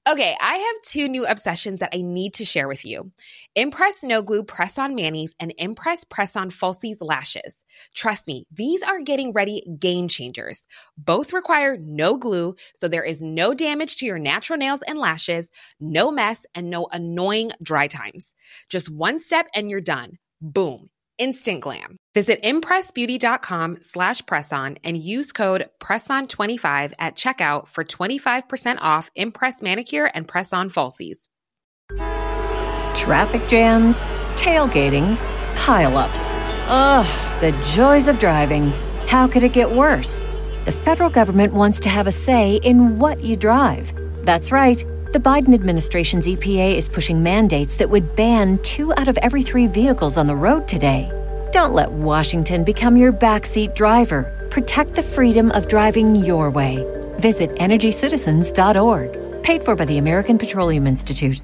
Okay, I have two new obsessions that I need to share with you. Impress No Glue Press-On Manis and Impress Press-On Falsies Lashes. Trust me, these are getting ready game changers. Both require no glue, so there is no damage to your natural nails and lashes, no mess, and no annoying dry times. Just one step and you're done. Boom. Instant glam. Visit impressbeauty.com/presson and use code PRESSON25 at checkout for 25% off Impress Manicure and Press-On Falsies. Traffic jams, tailgating, pile-ups. Ugh, the joys of driving. How could it get worse? The federal government wants to have a say in what you drive. That's right. The Biden administration's EPA is pushing mandates that would ban 2 out of every 3 vehicles on the road today. Don't let Washington become your backseat driver. Protect the freedom of driving your way. Visit EnergyCitizens.org. Paid for by the American Petroleum Institute.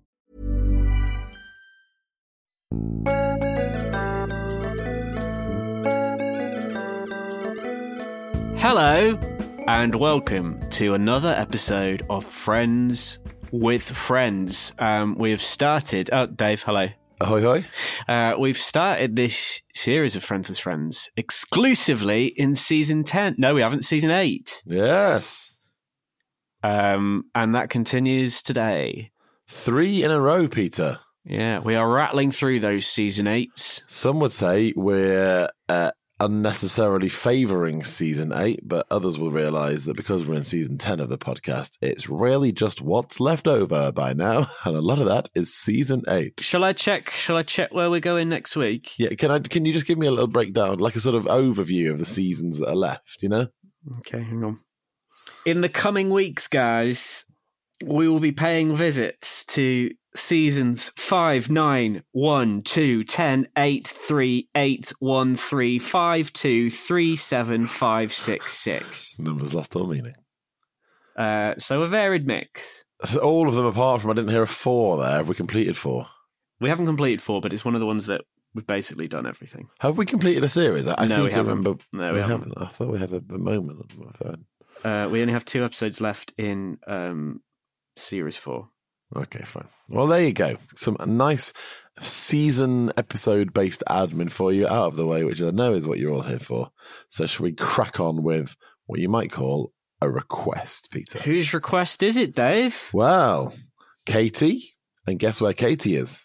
Hello, and welcome to another episode of Friends with Friends. We have started... Oh, Dave, hello. Ahoy, hoy. We've started this series of Friends with Friends exclusively in Season 10. No, we haven't. Season 8. Yes. And that continues today. 3 in a row, Peter. Yeah, we are rattling through those Season 8s. Some would say we're unnecessarily favouring Season 8, but others will realise that because we're in Season 10 of the podcast, it's really just what's left over by now, and a lot of that is Season 8. Shall I check where we're going next week? Yeah, can you just give me a little breakdown, like a sort of overview of the seasons that are left, you know? Okay, hang on. In the coming weeks, guys, we will be paying visits to Seasons 5, 9, 1, 2, 10, 8, 3, 8, 1, 3, 5, 2, 3, 7, 5, 6, 6. Numbers lost all meaning. So a varied mix. So all of them apart from, I didn't hear a 4 there. Have we completed 4? We haven't completed 4, but it's one of the ones that we've basically done everything. Have we completed a series? I No, seem we to haven't. remember. No, we haven't. I thought we had a moment on my phone. We only have 2 episodes left in Series 4. Okay, fine. Well, there you go. Some nice season episode-based admin for you out of the way, which I know is what you're all here for. So should we crack on with what you might call a request, Peter? Whose request is it, Dave? Well, Katie. And guess where Katie is?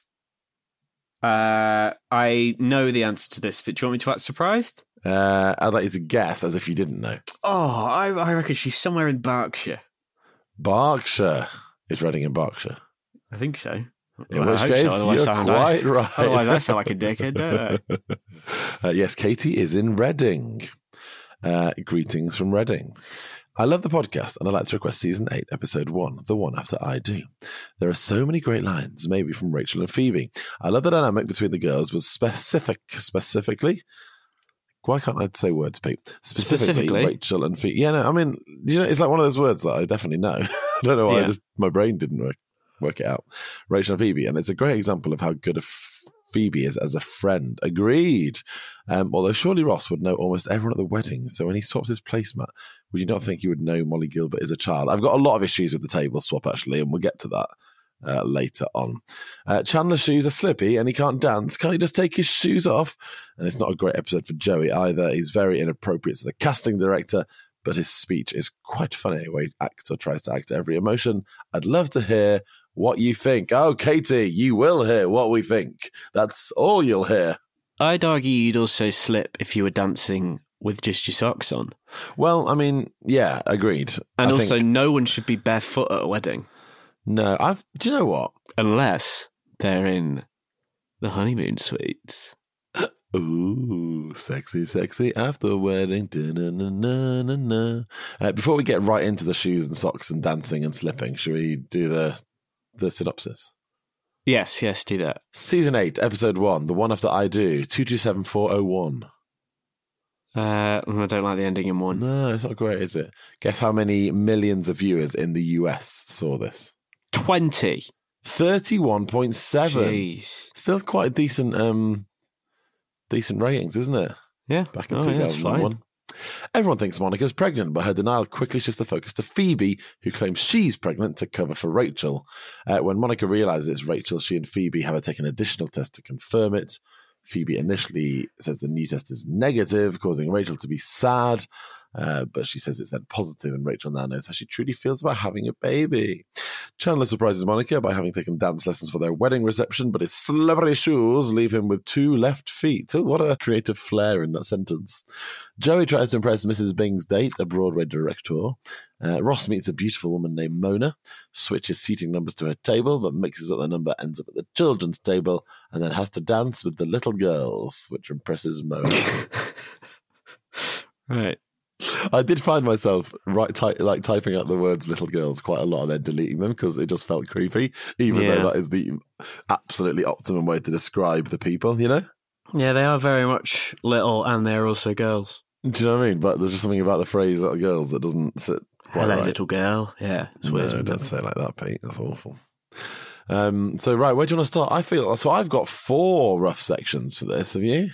I know the answer to this, but do you want me to act surprised? I'd like you to guess as if you didn't know. Oh, I reckon she's somewhere in Berkshire. Berkshire. Is Reading in Berkshire? I think so. In which case, you're quite right. Otherwise, I sound like a dickhead, don't I? Yes, Katie is in Reading. Greetings from Reading. I love the podcast, and I'd like to request Season 8, Episode 1, The One After I Do. There are so many great lines, maybe from Rachel and Phoebe. I love the dynamic between the girls was specifically... Why can't I say words, Pete? Specifically, Rachel and Phoebe. Yeah, no, I mean, you know, it's like one of those words that I definitely know. I don't know why, my brain didn't work it out. Rachel and Phoebe, and it's a great example of how good a Phoebe is as a friend. Agreed. Although surely Ross would know almost everyone at the wedding, so when he swaps his placemat, would you not think he would know Molly Gilbert is a child? I've got a lot of issues with the table swap, actually, and we'll get to that. Later on. Chandler's shoes are slippy and he can't dance. Can't he just take his shoes off? And it's not a great episode for Joey either. He's very inappropriate to the casting director, but his speech is quite funny where actor tries to act every emotion. I'd love to hear what you think. Oh, Katie, you will hear what we think. That's all you'll hear. I'd argue you'd also slip if you were dancing with just your socks on. Well, I mean, yeah, agreed. And also, no one should be barefoot at a wedding. No, do you know what? Unless they're in the honeymoon suite. Ooh, sexy, sexy after wedding. Before we get right into the shoes and socks and dancing and slipping, should we do the synopsis? Yes, do that. Season 8, Episode 1, The One After I Do, 227401. I don't like the ending in 1. No, it's not great, is it? Guess how many millions of viewers in the US saw this? 20. 31.7. Jeez. Still quite decent ratings, isn't it? Yeah. Back in 2001. Everyone thinks Monica's pregnant, but her denial quickly shifts the focus to Phoebe, who claims she's pregnant to cover for Rachel. When Monica realizes it's Rachel, she and Phoebe have her take an additional test to confirm it. Phoebe initially says the new test is negative, causing Rachel to be sad. But she says it's then positive, and Rachel now knows how she truly feels about having a baby. Chandler surprises Monica by having taken dance lessons for their wedding reception, but his slippery shoes leave him with 2 left feet. Oh, what a creative flair in that sentence. Joey tries to impress Mrs. Bing's date, a Broadway director. Ross meets a beautiful woman named Mona, switches seating numbers to her table, but mixes up the number, ends up at the children's table, and then has to dance with the little girls, which impresses Mona. Right. I did find myself typing out the words "little girls" quite a lot and then deleting them because it just felt creepy, even though that is the absolutely optimum way to describe the people, you know? Yeah, they are very much little, and they're also girls. Do you know what I mean? But there's just something about the phrase "little girls" that doesn't sit quite Hello, right. little girl. Yeah. No, don't say it like that, Pete. That's awful. So, right, where do you want to start? I've got 4 rough sections for this. Have you?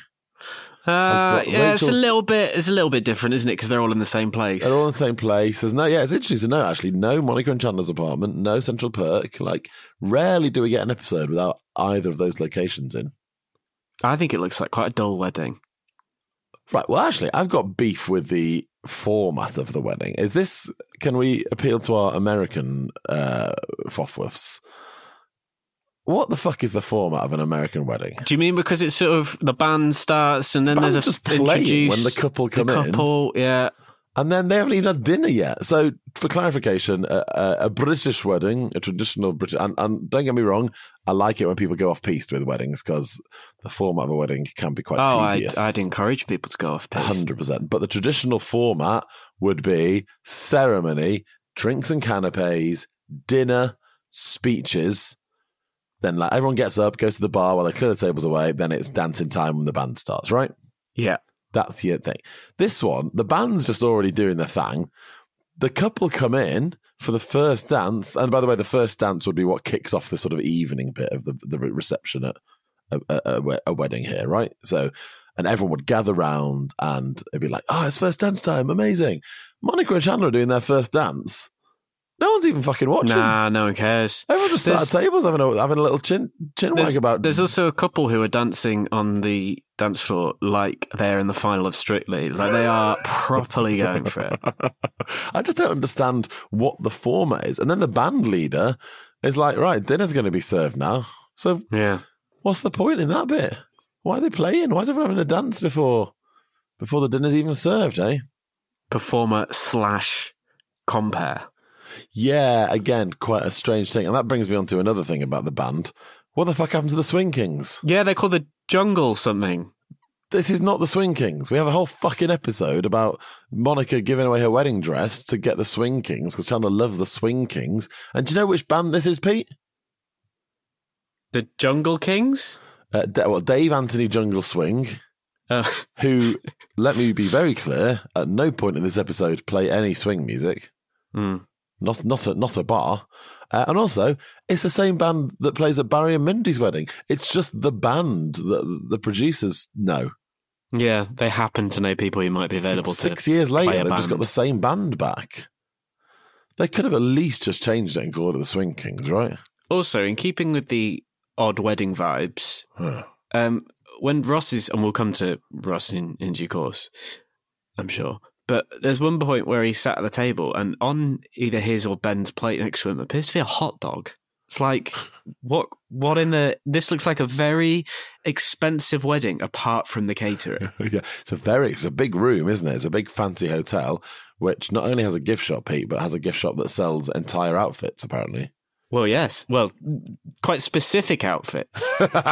Yeah, it's a little bit different, isn't it? Because they're all in the same place. They're all in the same place. It's interesting to know, actually, no Monica and Chandler's apartment, no Central Perk. Like, rarely do we get an episode without either of those locations in. I think it looks like quite a dull wedding. Right, well, actually, I've got beef with the format of the wedding. Can we appeal to our American foffwuffs? What the fuck is the format of an American wedding? Do you mean because it's sort of the band starts and then there's a just playing when the couple come in? Yeah. And then they haven't even had dinner yet. So, for clarification, a British wedding, a traditional British, and don't get me wrong, I like it when people go off-piste with weddings because the format of a wedding can be quite tedious. I'd encourage people to go off-piste. 100%. But the traditional format would be ceremony, drinks and canapes, dinner, speeches. Then everyone gets up, goes to the bar while they clear the tables away. Then it's dancing time when the band starts, right? Yeah. That's your thing. This one, the band's just already doing their thing. The couple come in for the first dance. And by the way, the first dance would be what kicks off the sort of evening bit of the reception at a wedding here, right? So, and everyone would gather round and it'd be like, oh, it's first dance time. Amazing. Monica and Chandler are doing their first dance. No one's even fucking watching. Nah, no one cares. Everyone just sat at tables having a little chin wag about. There's also a couple who are dancing on the dance floor like they're in the final of Strictly. Like they are properly going for it. I just don't understand what the format is. And then the band leader is like, right, dinner's going to be served now. So yeah, what's the point in that bit? Why are they playing? Why is everyone having a dance before the dinner's even served, eh? Performer/compare. Yeah, again, quite a strange thing. And that brings me on to another thing about the band. What the fuck happened to the Swing Kings? Yeah, they're called the Jungle something. This is not the Swing Kings. We have a whole fucking episode about Monica giving away her wedding dress to get the Swing Kings because Chandler loves the Swing Kings. And do you know which band this is, Pete? The Jungle Kings? Dave Anthony Jungle Swing, who, let me be very clear, at no point in this episode play any swing music. Mm. Not a bar. And also, it's the same band that plays at Barry and Mindy's wedding. It's just the band that the producers know. Yeah, they happen to know people who might be available. 6 years later, they've just got the same band back. They could have at least just changed it and called it the Swing Kings, right? Also, in keeping with the odd wedding vibes, when Ross is, and we'll come to Ross in due course, I'm sure. But there's one point where he sat at the table and on either his or Ben's plate next to him appears to be a hot dog. It's like, what this looks like a very expensive wedding apart from the catering. Yeah, it's a big room, isn't it? It's a big fancy hotel, which not only has a gift shop, Pete, but has a gift shop that sells entire outfits, apparently. Well, yes. Well, quite specific outfits.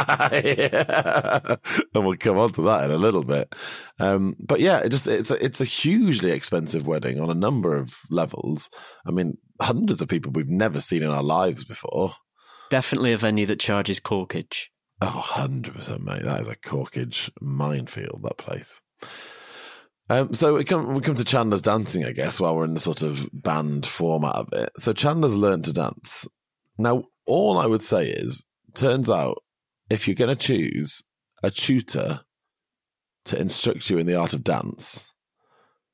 Yeah. And we'll come on to that in a little bit. But yeah, it's a hugely expensive wedding on a number of levels. I mean, hundreds of people we've never seen in our lives before. Definitely a venue that charges corkage. Oh, 100%, mate. That is a corkage minefield, that place. So we come to Chandler's dancing, I guess, while we're in the sort of band format of it. So Chandler's learned to dance. Now, all I would say is, turns out, if you're going to choose a tutor to instruct you in the art of dance,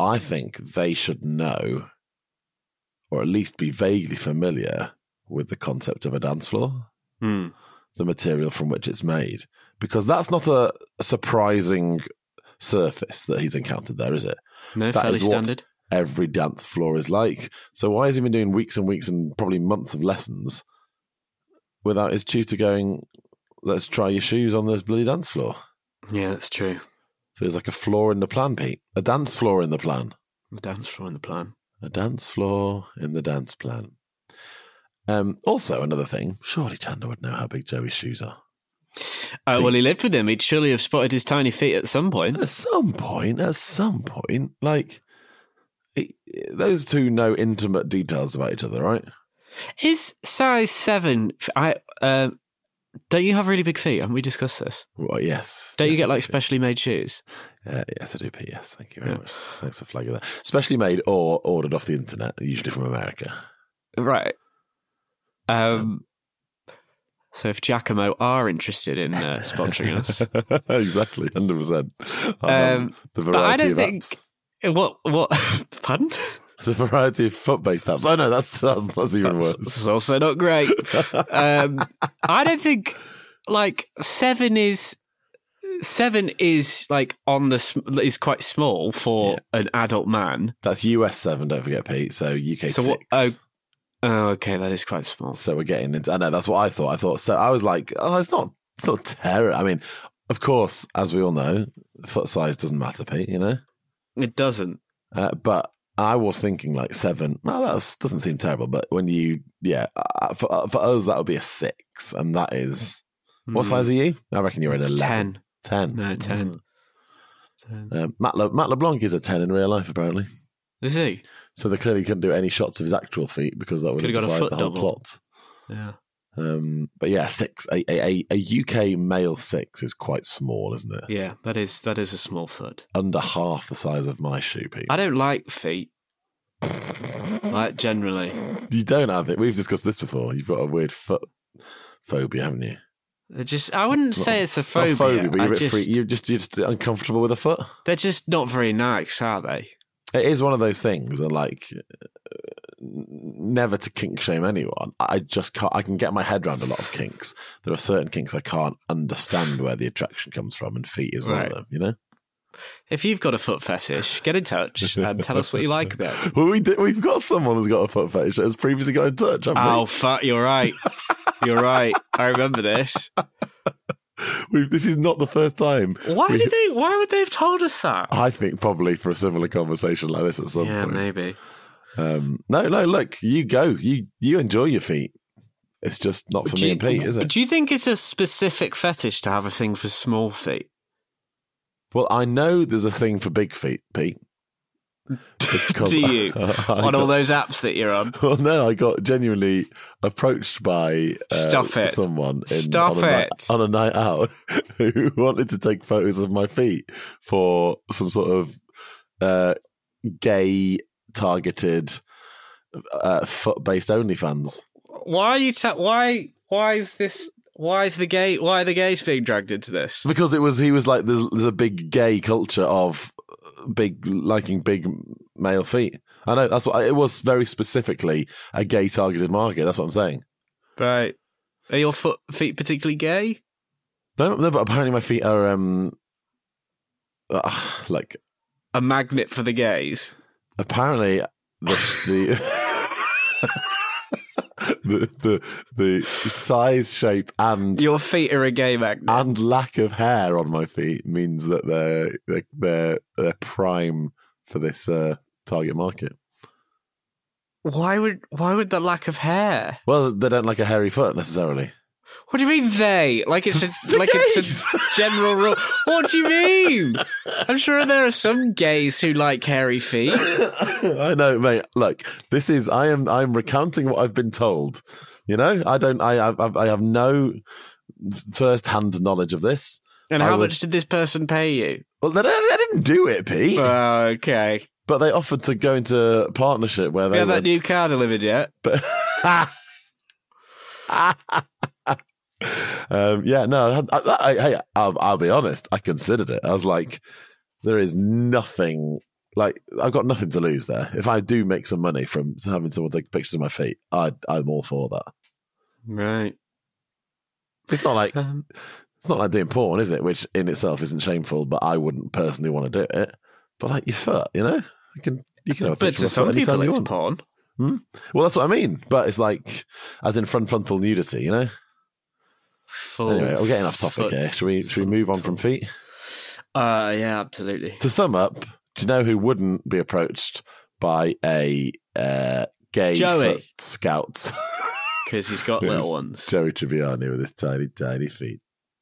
I think they should know, or at least be vaguely familiar with the concept of a dance floor, the material from which it's made, because that's not a surprising surface that he's encountered there, is it? No, that fairly is what standard. Every dance floor is like. So why has he been doing weeks and weeks and probably months of lessons without his tutor going, let's try your shoes on this bloody dance floor? Yeah, that's true. Feels like a flaw in the plan, Pete. A dance floor in the plan. The dance floor in the plan. A dance floor in the dance plan. Also, another thing, surely Chandler would know how big Joey's shoes are. Well, he lived with him. He'd surely have spotted his tiny feet at some point. At some point. Like, those two know intimate details about each other, right? Is size 7... don't you have really big feet? Haven't we discussed this? Well, yes. Don't you Yes, get I like do. specially made shoes? Yes, I do, Pete. Yes, thank you very much. Thanks for flagging that. Specially made or ordered off the internet, usually from America. Right. So if Giacomo are interested in sponsoring us, Exactly, 100%. The but variety I don't of think apps. what. Pardon? The variety of foot-based apps. Oh no, that's even worse. That's also not great. I don't think like 7 is like is quite small for an adult man. That's US 7, don't forget, Pete. So UK 6. Oh, okay, that is quite small. So we're getting into. I know that's what I thought. So I was like, oh, it's not terrible. I mean, of course, as we all know, foot size doesn't matter, Pete. You know, It doesn't. but I was thinking like 7. Well, that doesn't seem terrible. But when you, for us, that would be a 6, and that is what size are you? I reckon you're an 11. 10. No, 10. 10. Matt LeBlanc is a 10 in real life, apparently. Is he? So they clearly couldn't do any shots of his actual feet because that would have Could've got a defied foot the whole double. plot. Yeah. But yeah, 6. A UK male 6 is quite small, isn't it? Yeah, that is a small foot. Under half the size of my shoe, Pete. I don't like feet. Like generally. You don't have it. We've discussed this before. You've got a weird foot phobia, haven't you? I wouldn't say it's a phobia. Not phobia, but you're just uncomfortable with a foot. They're just not very nice, are they? It is one of those things, and like, never to kink shame anyone. I just can't. I can get my head around a lot of kinks. There are certain kinks I can't understand where the attraction comes from, and feet is one of them. You know. If you've got a foot fetish, get in touch and tell us what you like about it. Well, we've got someone who's got a foot fetish that has previously got in touch. Oh, fuck! You're right. You're right. I remember this. This is not the first time. Why would they have told us that? I think probably for a similar conversation like this at some point. Yeah, maybe. No, look, you go. You enjoy your feet. It's just not for me and Pete, is it? Do you think it's a specific fetish to have a thing for small feet? Well, I know there's a thing for big feet, Pete. Do you? On all those apps that you're on? Well, no, I got genuinely approached by someone on a night out who wanted to take photos of my feet for some sort of gay targeted foot-based OnlyFans. Why is the gays being dragged into this? Because he was like, there's a big gay culture of liking big male feet. I know that's what it was, very specifically a gay targeted market. That's what I'm saying. Right. Are your feet particularly gay? No, but apparently my feet are like a magnet for the gays. Apparently, the size, shape, and your feet are a gay magnet, and lack of hair on my feet means that they're prime for this target market. Why would the lack of hair? Well, they don't like a hairy foot necessarily. What do you mean they? Like it's a general rule. What do you mean? I'm sure there are some gays who like hairy feet. I know, mate. Look, I'm recounting what I've been told. You know, I have no first-hand knowledge of this. And how much did this person pay you? Well, they didn't do it, Pete. Okay. But they offered to go into partnership where they have that new car delivered yet? But yeah, no. I'll be honest. I considered it. I was like, there is nothing Like, I've got nothing to lose there. If I do make some money from having someone take pictures of my feet, I'm all for that. Right. It's not like doing porn, is it? Which in itself isn't shameful, but I wouldn't personally want to do it. But like your foot, you know, you can have a But picture to of some foot anytime people, you it's want. porn. Well, that's what I mean. But it's like, as in frontal nudity, you know. Anyway, we're getting off topic here. Should we move on from feet? Yeah, absolutely. To sum up, do you know who wouldn't be approached by a gay Joey. foot scout? Because he's got little ones. Joey Tribbiani with his tiny, tiny feet.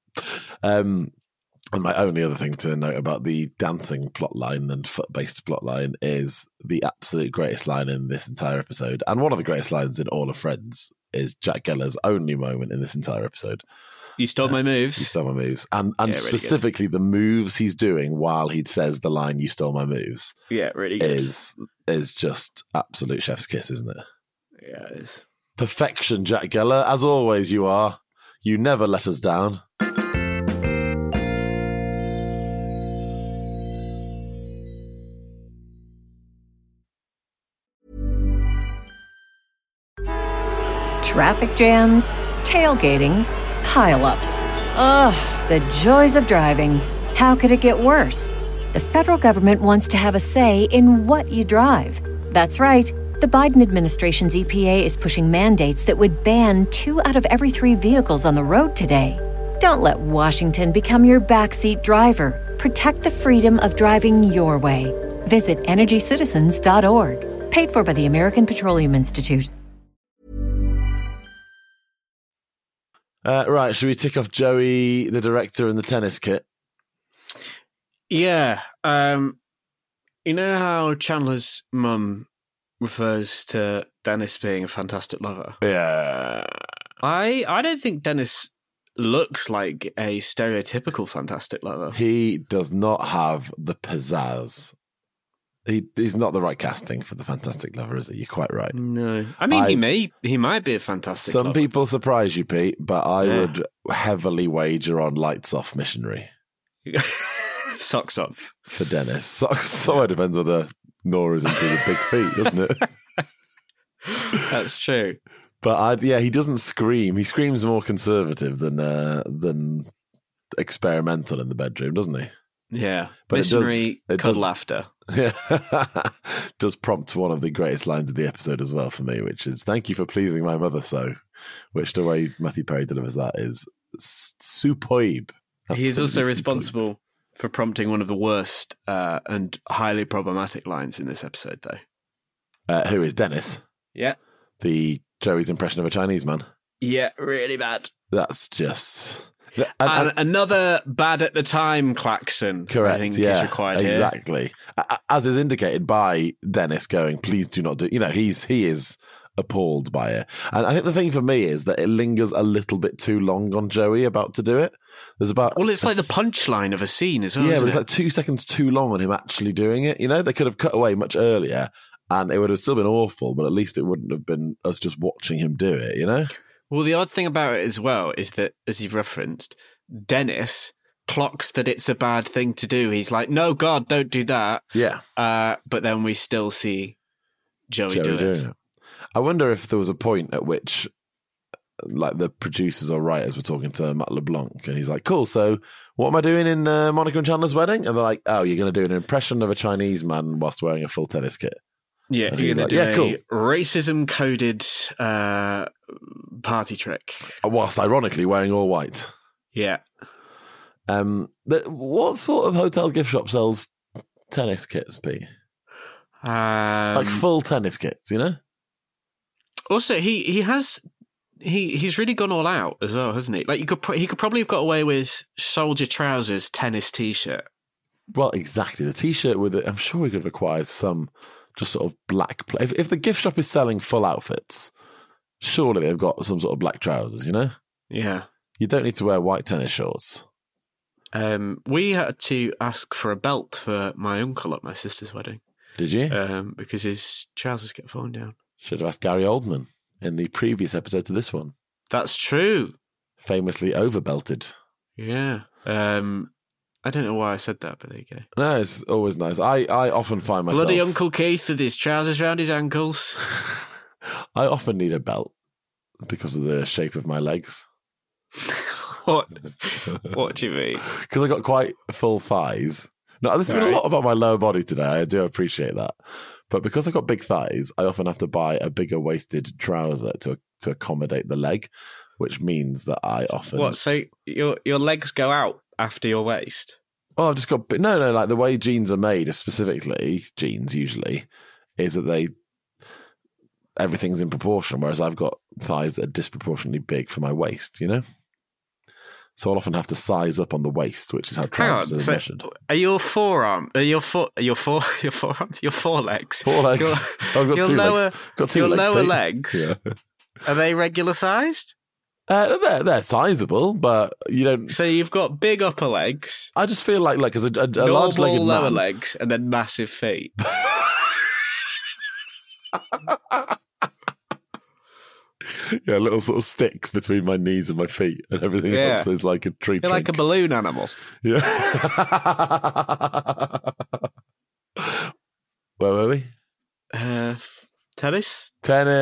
And my only other thing to note about the dancing plotline and foot-based plotline is the absolute greatest line in this entire episode, and one of the greatest lines in all of Friends, is Jack Geller's only moment in this entire episode. You stole my moves. You stole my moves. And really specifically the moves he's doing while he says the line, you stole my moves, Yeah, really good. is just absolute chef's kiss, isn't it? Yeah, it is. Perfection, Jack Geller. As always, you are. You never let us down. Traffic jams, tailgating, pile-ups. Ugh, the joys of driving. How could it get worse? The federal government wants to have a say in what you drive. That's right. The Biden administration's EPA is pushing mandates that would ban 2 out of every 3 vehicles on the road today. Don't let Washington become your backseat driver. Protect the freedom of driving your way. Visit EnergyCitizens.org. Paid for by the American Petroleum Institute. Right, should we tick off Joey, the director, and the tennis kit? Yeah. You know how Chandler's mum refers to Dennis being a fantastic lover? Yeah. I don't think Dennis looks like a stereotypical fantastic lover. He does not have the pizzazz. He's not the right casting for the fantastic lover, is he? You're quite right. No. I mean, he might be a fantastic Some lover. people surprise you, Pete, but I would heavily wager on lights off missionary. Socks off. For Dennis. So it depends whether Nora's into the big feet, doesn't it? That's true. But he doesn't scream. He screams more conservative than experimental in the bedroom, doesn't he? Yeah. But missionary it cuddle does- laughter. Yeah. Does prompt one of the greatest lines of the episode as well for me, which is, "Thank you for pleasing my mother so," which the way Matthew Perry delivers that is superb. He is Absolutely also superb. responsible for prompting one of the worst and highly problematic lines in this episode, though. Who is Dennis? Yeah. The Joey's impression of a Chinese man. Yeah, really bad. That's just... And another bad at the time klaxon, Correct. I think yeah, is required here. exactly. As is indicated by Dennis going, "Please do not do." You know, he is appalled by it, and I think the thing for me is that it lingers a little bit too long on Joey about to do it. There's about It's like the punchline of a scene as well. yeah, isn't but it's it? like 2 seconds too long on him actually doing it. You know, they could have cut away much earlier, and it would have still been awful, but at least it wouldn't have been us just watching him do it. You know. Well, the odd thing about it as well is that, as you've referenced, Dennis clocks that it's a bad thing to do. He's like, "No, God, don't do that." Yeah. But then we still see Joey do doing it. it. I wonder if there was a point at which, like, the producers or writers were talking to Matt LeBlanc, and he's like, "Cool, so what am I doing in Monica and Chandler's wedding?" And they're like, "Oh, you're going to do an impression of a Chinese man whilst wearing a full tennis kit." Yeah, And you're he's going to like, do "Yeah, a racism-coded party trick. Whilst ironically wearing all white. Yeah. What sort of hotel gift shop sells tennis kits, P? Like full tennis kits, you know? Also, he's really gone all out as well, hasn't he? Like he could probably have got away with soldier trousers, tennis t-shirt. Well, exactly. The t-shirt with it, I'm sure he could have acquired some just sort of black. If the gift shop is selling full outfits, surely they've got some sort of black trousers, you know? Yeah. You don't need to wear white tennis shorts. We had to ask for a belt for my uncle at my sister's wedding. Did you? Because his trousers kept falling down. Should have asked Gary Oldman in the previous episode to this one. That's true. Famously overbelted. Yeah. I don't know why I said that, but there you go. No, it's always nice. I often find myself... Bloody Uncle Keith with his trousers round his ankles. I often need a belt because of the shape of my legs. What do you mean? Because I got quite full thighs. No, there's been a lot about my lower body today. I do appreciate that. But because I've got big thighs, I often have to buy a bigger waisted trouser to accommodate the leg, which means that I often... What, so your legs go out after your waist? Oh, I've just got... No, like the way jeans are made, specifically, jeans usually, is that everything's in proportion, whereas I've got thighs that are disproportionately big for my waist, you know? So I'll often have to size up on the waist, which is how trousers are measured. Are your forearms? Your forelegs? 4 legs. I've got 2 legs. Got 2 your legs. Lower legs. Yeah. Are they regular sized? They're sizable, but you don't. So you've got big upper legs. I just feel like as a large-legged lower man, legs, and then massive feet. Yeah, little sort of sticks between my knees and my feet, and everything else is like a tree. You're like a balloon animal. Yeah. Where were we? Tennis.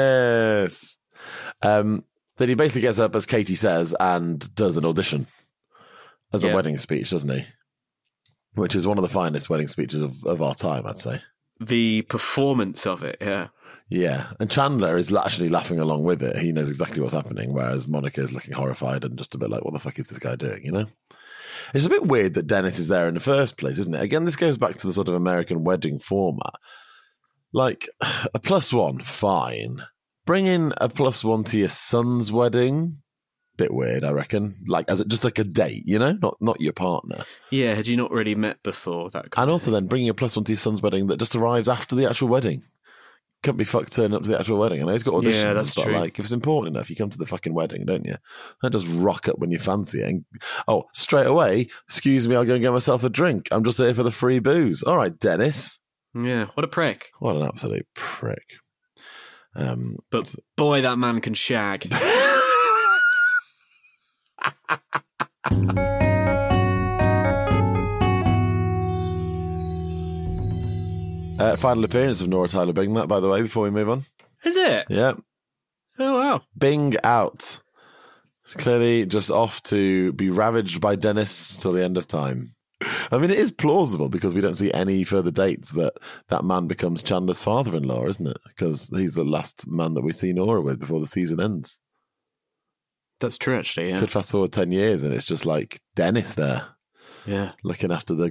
Then he basically gets up, as Katie says, and does an audition as a wedding speech, doesn't he? Which is one of the finest wedding speeches of our time, I'd say. The performance of it, yeah. Yeah, and Chandler is actually laughing along with it. He knows exactly what's happening, whereas Monica is looking horrified and just a bit like, what the fuck is this guy doing, you know? It's a bit weird that Dennis is there in the first place, isn't it? Again, this goes back to the sort of American wedding format. Like, a +1, fine. Bring in a +1 to your son's wedding. Bit weird, I reckon. Like, just like a date, you know? Not your partner. Yeah, had you not really met before? And also then bringing a +1 to your son's wedding that just arrives after the actual wedding. Can't be fucked turning up to the actual wedding. I know he's got auditions. Yeah, that's true. Like, if it's important enough, you come to the fucking wedding, don't you? Don't just rock up when you fancy it. And, straight away, excuse me, I'll go and get myself a drink. I'm just here for the free booze. All right, Dennis. Yeah, what a prick. What an absolute prick. But boy, that man can shag. Final appearance of Nora Tyler Bing, that, by the way, before we move on. Is it? Yeah. Oh, wow. Bing out. Clearly just off to be ravaged by Dennis till the end of time. I mean, it is plausible because we don't see any further dates that man becomes Chandler's father-in-law, isn't it? Because he's the last man that we see Nora with before the season ends. That's true, actually, yeah. Could fast forward 10 years and it's just like Dennis there. Yeah. Looking after the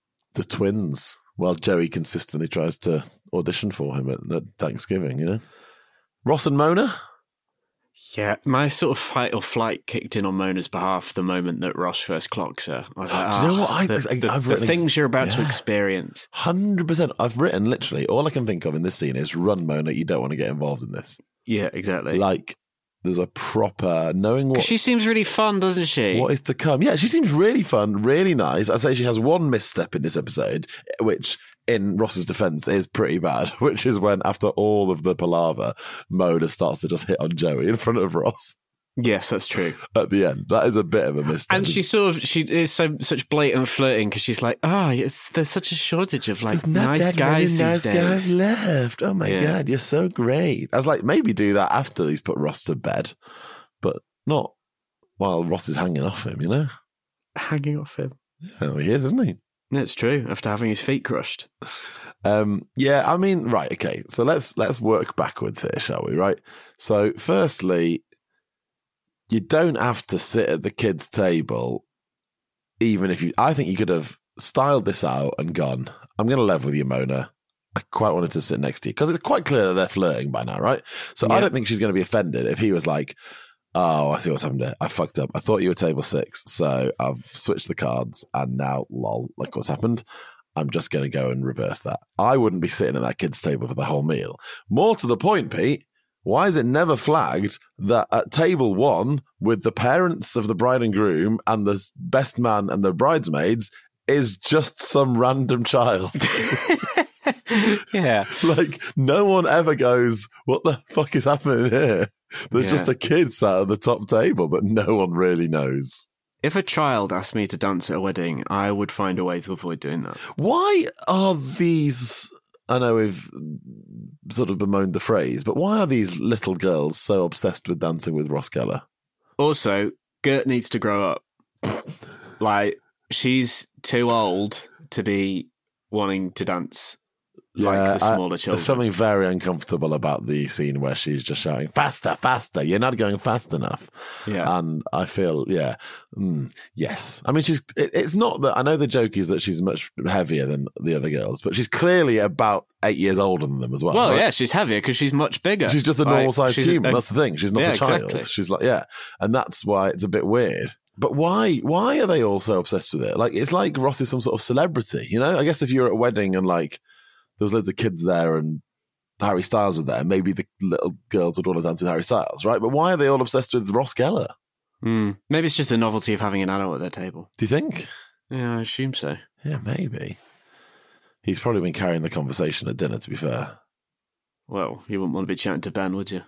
twins while Joey consistently tries to audition for him at Thanksgiving, you know? Ross and Mona? Yeah, my sort of fight or flight kicked in on Mona's behalf the moment that Ross first clocks her. I was like, do you know what? I've written things you're about to experience. 100%. I've written literally, all I can think of in this scene is run, Mona, you don't want to get involved in this. Yeah, exactly. Like, there's a proper knowing what... She seems really fun, doesn't she? What is to come. Yeah, she seems really fun, really nice. I'd say she has one misstep in this episode, which, in Ross's defence, is pretty bad, which is when, after all of the palaver, Mona starts to just hit on Joey in front of Ross. Yes, that's true. At the end. That is a bit of a mistake. And she is such blatant flirting because she's like, there's such a shortage of like nice guys these days. Nice guys left. Oh my God, you're so great. I was like, maybe do that after he's put Ross to bed, but not while Ross is hanging off him, you know? Hanging off him? Yeah, he is, isn't he? It's true, after having his feet crushed. Yeah, I mean, right, okay. So let's work backwards here, shall we, right? So firstly, you don't have to sit at the kids' table, even if I think you could have styled this out and gone, I'm going to level with you, Mona. I quite wanted to sit next to you. Because it's quite clear that they're flirting by now, right? So yeah. I don't think she's going to be offended if he was like, oh, I see what's happened here. I fucked up. I thought you were table 6, so I've switched the cards, and now, lol, like what's happened? I'm just going to go and reverse that. I wouldn't be sitting at that kid's table for the whole meal. More to the point, Pete, why is it never flagged that at table 1 with the parents of the bride and groom and the best man and the bridesmaids is just some random child? Yeah. Like, no one ever goes, what the fuck is happening here? There's just a kid sat at the top table that no one really knows. If a child asked me to dance at a wedding, I would find a way to avoid doing that. Why are these... I know we've sort of bemoaned the phrase, but why are these little girls so obsessed with dancing with Ross Geller? Also, Gert needs to grow up. Like, she's too old to be wanting to dance like the smaller children. There's something very uncomfortable about the scene where she's just shouting, faster, faster, you're not going fast enough. Yeah. And I feel, yes. I mean, it's not that, I know the joke is that she's much heavier than the other girls, but she's clearly about 8 years older than them as well. Well, right? Yeah, she's heavier because she's much bigger. She's just a normal sized human. That's the thing. She's not a child. Exactly. She's like, and that's why it's a bit weird. But why are they all so obsessed with it? Like, it's like Ross is some sort of celebrity, you know? I guess if you're at a wedding and like, there was loads of kids there and Harry Styles was there, maybe the little girls would want to dance with Harry Styles, right? But why are they all obsessed with Ross Geller? Maybe it's just the novelty of having an adult at their table. Do you think? Yeah, I assume so. Yeah, maybe. He's probably been carrying the conversation at dinner, to be fair. Well, you wouldn't want to be chatting to Ben, would you?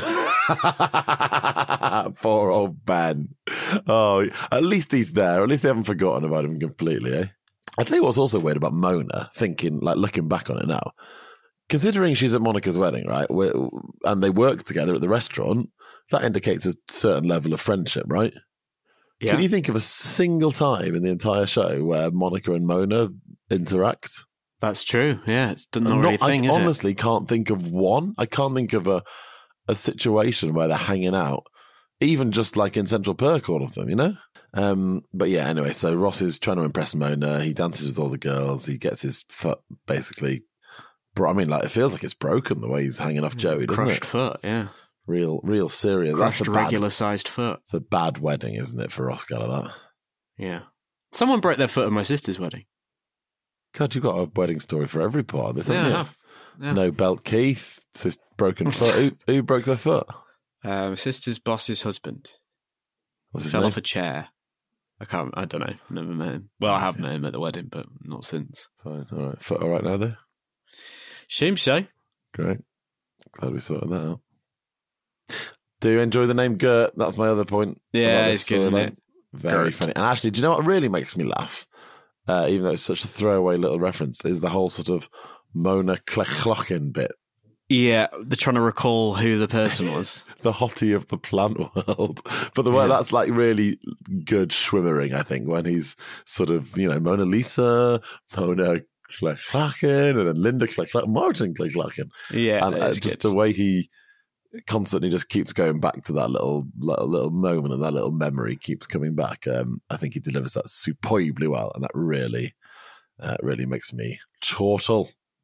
Poor old Ben. Oh, at least he's there. At least they haven't forgotten about him completely, eh? I tell you what's also weird about Mona, looking back on it now. Considering she's at Monica's wedding, right, and they work together at the restaurant, that indicates a certain level of friendship, right? Yeah. Can you think of a single time in the entire show where Monica and Mona interact? That's true, yeah. It's not really a thing, is it? I honestly can't think of one. I can't think of a situation where they're hanging out, even just like in Central Perk, all of them, you know? But yeah, anyway, so Ross is trying to impress Mona. He dances with all the girls. He gets his foot basically, it feels like it's broken the way he's hanging off Joey, doesn't it? Crushed foot, yeah. Real serious. Crushed regular-sized foot. It's a bad wedding, isn't it, for Ross Geller, that? Yeah. Someone broke their foot at my sister's wedding. God, you've got a wedding story for every part of this, haven't you? Yeah. No belt Keith, broken foot. Who broke their foot? My sister's boss's husband. What's his fell name? off a chair. I don't know. I've never met him. Well, I have met him at the wedding, but not since. Fine. All right. Foot all right now, though? Seems so. Great. Glad we sorted that out. Do you enjoy the name Gert? That's my other point. Yeah, it's good, isn't it? Very Gert. funny. And actually, do you know what really makes me laugh? Even though it's such a throwaway little reference, is the whole sort of Mona Clechlockin bit. Yeah, they're trying to recall who the person was. The hottie of the plant world. But the way that's like really good schwimmering, I think, when he's sort of, Mona Lisa, Mona Clechlockin, and then Linda Clechlockin, Martin Clechlockin. Yeah, and just the way he constantly just keeps going back to that little moment, and that little memory keeps coming back. I think he delivers that superbly well, and that really makes me chortle.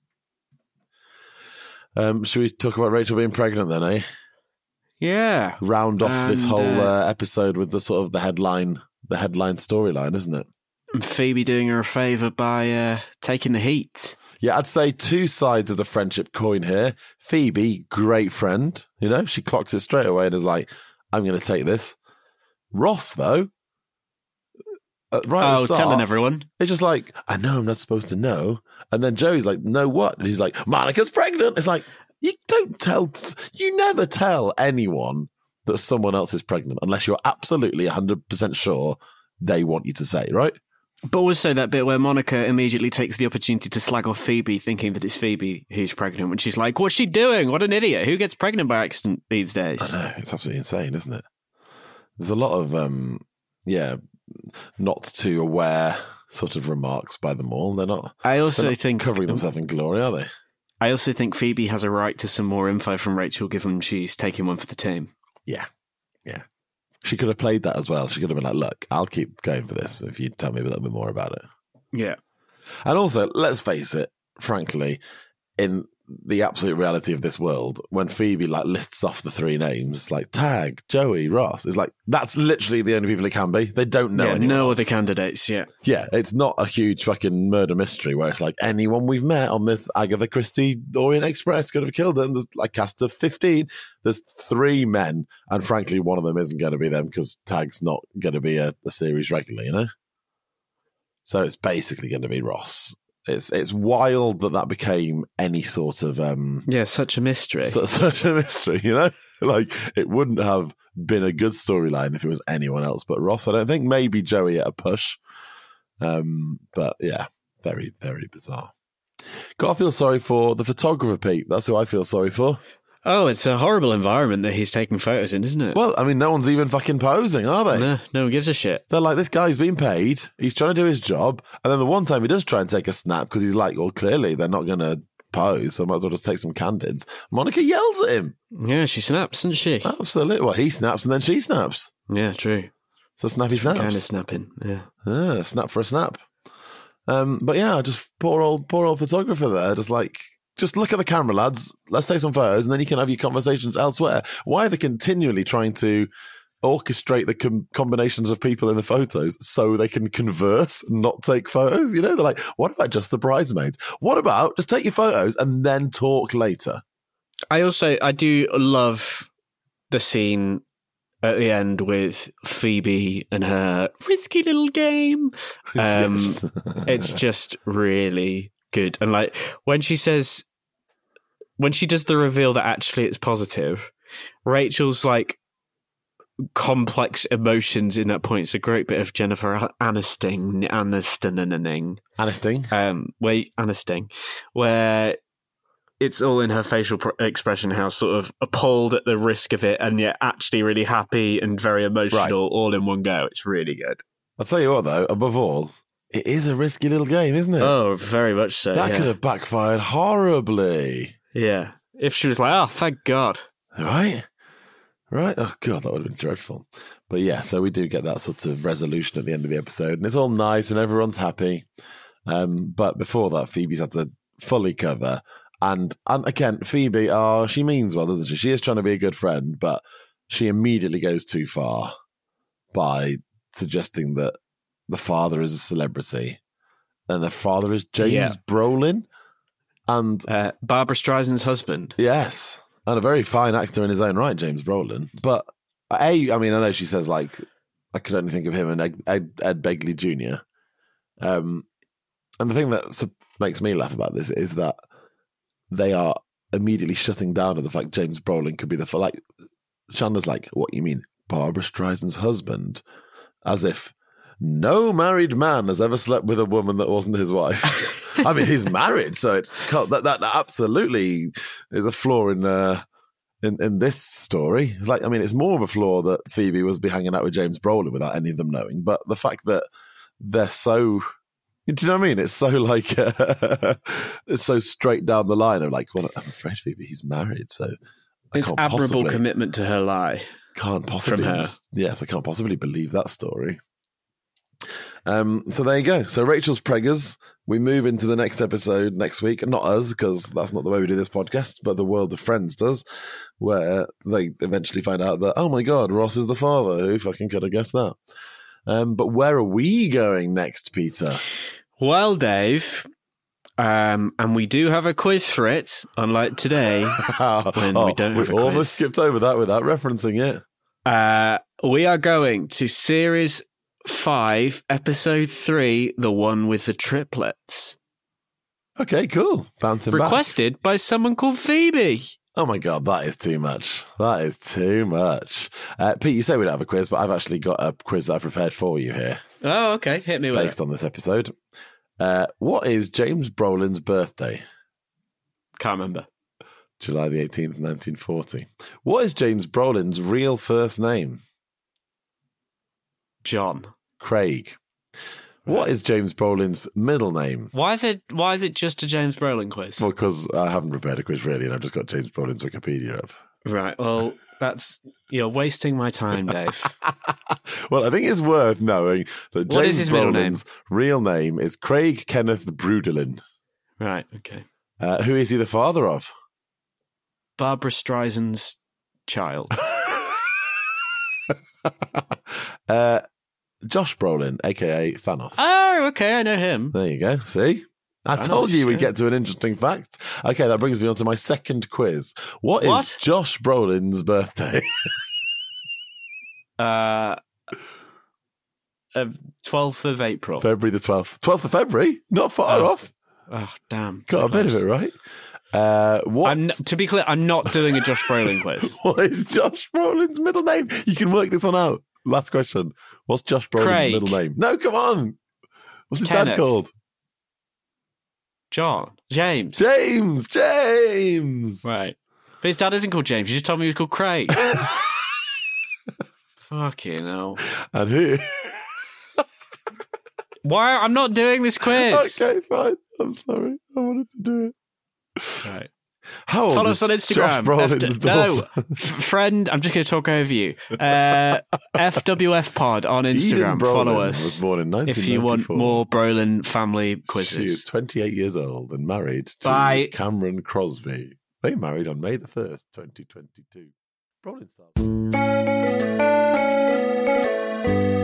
Should we talk about Rachel being pregnant then, eh? Yeah. Round off this whole episode with the sort of the headline storyline, isn't it? And Phoebe doing her a favour by taking the heat. Yeah, I'd say two sides of the friendship coin here. Phoebe, great friend. She clocks it straight away and is like, I'm going to take this. Ross, though, right at the start, telling everyone. It's just like, I know I'm not supposed to know. And then Joey's like, no, what? And he's like, Monica's pregnant. It's like, you never tell anyone that someone else is pregnant unless you're absolutely 100% sure they want you to say, right? But also that bit where Monica immediately takes the opportunity to slag off Phoebe, thinking that it's Phoebe who's pregnant, when she's like, what's she doing? What an idiot. Who gets pregnant by accident these days? I know, it's absolutely insane, isn't it? There's a lot of, not too aware sort of remarks by them all. They're not covering themselves in glory, are they? I also think Phoebe has a right to some more info from Rachel, given she's taking one for the team. Yeah. She could have played that as well. She could have been like, look, I'll keep going for this if you tell me a little bit more about it. Yeah. And also, let's face it, frankly, in the absolute reality of this world, when Phoebe lists off the three names, like Tag, Joey, Ross, is like, that's literally the only people it can be. They don't know anyone no else. Other candidates, yeah. Yeah, it's not a huge fucking murder mystery where it's like, anyone we've met on this Agatha Christie Orient Express could have killed them. There's a cast of 15. There's 3 men, and frankly, one of them isn't going to be them because Tag's not going to be a series regular, So it's basically going to be Ross. It's wild that became any sort of... such a mystery. Such a mystery, Like, it wouldn't have been a good storyline if it was anyone else but Ross. I don't think. Maybe Joey at a push. But yeah, very, very bizarre. Gotta feel sorry for the photographer, Pete. That's who I feel sorry for. Oh, it's a horrible environment that he's taking photos in, isn't it? Well, I mean, no one's even fucking posing, are they? No one gives a shit. They're like, this guy's been paid, he's trying to do his job, and then the one time he does try and take a snap because he's like, well, clearly they're not going to pose, so I might as well just take some candids. Monica yells at him. Yeah, she snaps, doesn't she? Absolutely. Well, he snaps and then she snaps. Yeah, true. So snappy snaps. Kind of snapping, yeah. Snap for a snap. But yeah, just poor old photographer there, just look at the camera, lads. Let's take some photos, and then you can have your conversations elsewhere. Why are they continually trying to orchestrate the combinations of people in the photos so they can converse and not take photos? You know, they're like, what about just the bridesmaids? What about just take your photos and then talk later? I do love the scene at the end with Phoebe and her risky little game. Yes. It's just really good. And like when she does the reveal that actually it's positive, Rachel's like complex emotions in that point. It's a great bit of Jennifer Aniston, where it's all in her facial expression, how sort of appalled at the risk of it and yet actually really happy and very emotional all in one go. It's really good. I'll tell you what, though, above all, it is a risky little game, isn't it? Oh, very much so. That could have backfired horribly. Yeah. If she was like, oh, thank God. Right? Oh, God, that would have been dreadful. But yeah, so we do get that sort of resolution at the end of the episode, and it's all nice and everyone's happy. But before that, Phoebe's had to fully cover. And again, Phoebe, she means well, doesn't she? She is trying to be a good friend, but she immediately goes too far by suggesting that the father is a celebrity and the father is James Brolin. And Barbara Streisand's husband. Yes. And a very fine actor in his own right, James Brolin. But I know she says, like, I could only think of him and Ed Begley Jr. And the thing that makes me laugh about this is that they are immediately shutting down at the fact James Brolin could be like, Chandler's like, what you mean, Barbara Streisand's husband? As if no married man has ever slept with a woman that wasn't his wife. I mean, he's married, so that absolutely is a flaw in this story. It's like, I mean, it's more of a flaw that Phoebe was be hanging out with James Brolin without any of them knowing, but the fact that they're so, do you know what I mean? It's so like, it's so straight down the line of like, well, I'm afraid Phoebe, he's married, so it's admirable commitment to her lie. Can't possibly, from her. Yes, I can't possibly believe that story. So there you go. So Rachel's preggers. We move into the next episode next week. Not us, because that's not the way we do this podcast, but the World of Friends does, where they eventually find out that, oh my God, Ross is the father. Who fucking could have guessed that? But where are we going next, Peter? Well, Dave, and we do have a quiz for it, unlike today, when we don't have a quiz. We almost skipped over that without referencing it. We are going to Series 5, Episode 3, the one with the triplets. Okay, cool. Bouncing Requested by someone called Phoebe. Oh my God, that is too much. That is too much. Pete, you say we don't have a quiz, but I've actually got a quiz that I prepared for you here. Oh, okay. Hit me with it. Based on this episode. What is James Brolin's birthday? Can't remember. July the 18th, 1940. What is James Brolin's real first name? John. Craig. What is James Brolin's middle name? Why is it just a James Brolin quiz? Well, because I haven't prepared a quiz really, and I've just got James Brolin's Wikipedia up. Right. Well, you're wasting my time, Dave. Well, I think it's worth knowing that What James is his middle name? Brolin's real name is Craig Kenneth Brudelin. Right. Okay. Who is he the father of? Barbara Streisand's child. Josh Brolin, a.k.a. Thanos. Oh, okay, I know him. There you go. See? I told you we'd get to an interesting fact. Okay, that brings me on to my second quiz. What is Josh Brolin's birthday? 12th of April. February the 12th. 12th of February? Not far off. Oh, damn. Got a bit of it right. To be clear, I'm not doing a Josh Brolin quiz. What is Josh Brolin's middle name? You can work this one out. Last question. What's Josh Brolin's Craig. middle name? No, come on. What's his Kenneth. dad called? James. James. Right. But his dad isn't called James. You just told me he was called Craig. Fucking hell. And who? Why? I'm not doing this quiz. Okay, fine. I'm sorry. I wanted to do it. Right. How old Follow is us on Instagram. Josh Brolin's daughter? Friend, I'm just going to talk over you. FWF Pod on Eden Instagram. Brolin Follow was us born in 1994. if you want more Brolin family She is quizzes. 28 years old and married to Bye. Cameron Crosby. They married on May the 1st, 2022. Brolin style.